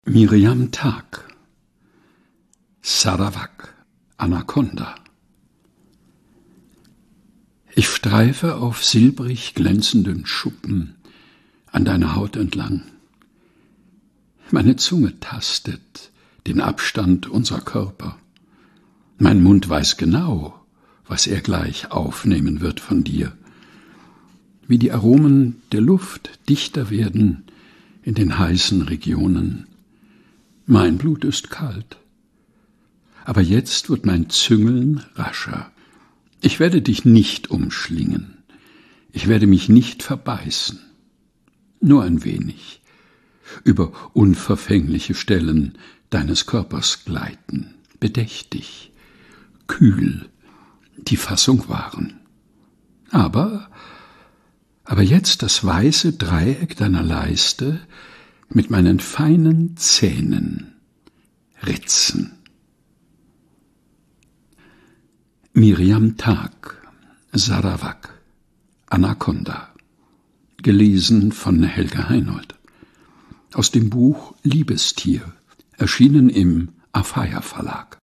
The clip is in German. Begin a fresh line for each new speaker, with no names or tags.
Miriam Tag, Sarawak, Anaconda. Ich streife auf silbrig glänzenden Schuppen an deiner Haut entlang. Meine Zunge tastet den Abstand unserer Körper. Mein Mund weiß genau, was er gleich aufnehmen wird von dir. Wie die Aromen der Luft dichter werden in den heißen Regionen. Mein Blut ist kalt, aber jetzt wird mein Züngeln rascher. Ich werde dich nicht umschlingen, ich werde mich nicht verbeißen, nur ein wenig, über unverfängliche Stellen deines Körpers gleiten, bedächtig, kühl, die Fassung wahren. Aber jetzt das weiße Dreieck deiner Leiste mit meinen feinen Zähnen ritzen. Miriam Tag, Sarawak, Anaconda. Gelesen von Helga Heinold. Aus dem Buch Liebestier, erschienen im Afeier Verlag.